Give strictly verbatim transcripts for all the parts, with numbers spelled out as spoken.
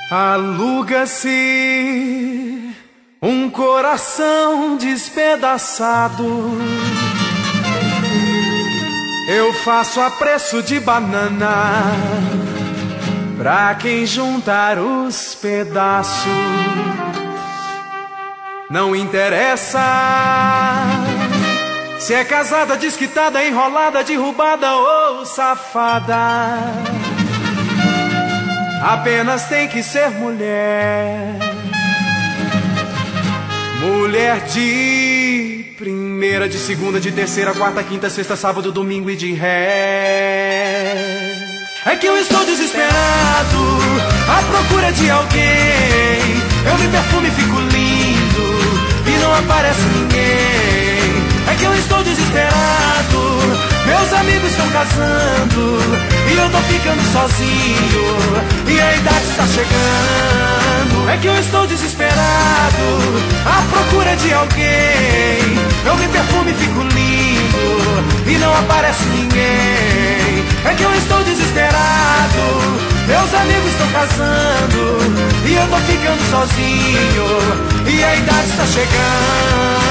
Aluga-se um coração despedaçado. Eu faço a preço de banana pra quem juntar os pedaços. Não interessa se é casada, desquitada, enrolada, derrubada ou safada. Apenas tem que ser mulher. Mulher de primeira, de segunda, de terceira, quarta, quinta, sexta, sábado, domingo e de ré. É que eu estou desesperado à procura de alguém. Eu me perfumo e fico lindo e não aparece ninguém. É que eu estou desesperado, meus amigos estão casando e eu tô ficando sozinho e a idade está chegando. É que eu estou desesperado à procura de alguém. Eu me perfumo e fico lindo e não aparece ninguém. É que eu estou desesperado, meus amigos estão casando e eu tô ficando sozinho e a idade está chegando.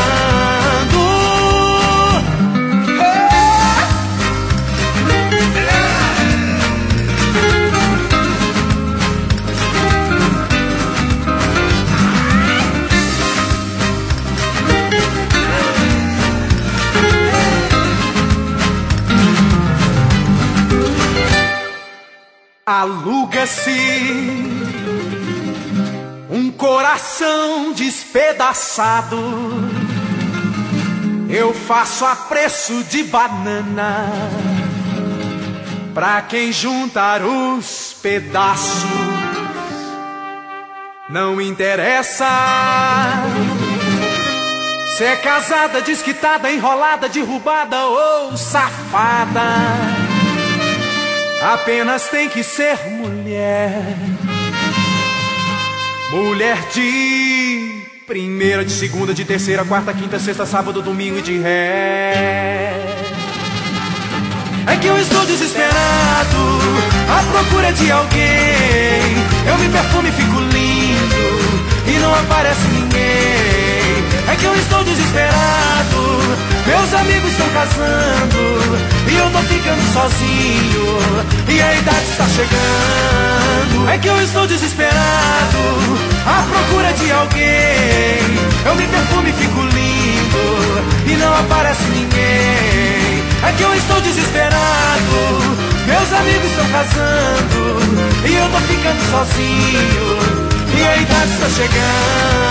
Aluga-se um coração despedaçado. Eu faço a preço de banana pra quem juntar os pedaços. Não interessa se é casada, desquitada, enrolada, derrubada ou safada. Apenas tem que ser mulher. Mulher de primeira, de segunda, de terceira, quarta, quinta, sexta, sábado, domingo e de ré. É que eu estou desesperado à procura de alguém. Eu me perfumo e fico lindo e não aparece ninguém. É que eu estou desesperado, meus amigos estão casando e eu tô ficando sozinho e a idade está chegando. É que eu estou desesperado à procura de alguém. Eu me perfumo e fico lindo e não aparece ninguém. É que eu estou desesperado, meus amigos estão casando e eu tô ficando sozinho e a idade está chegando.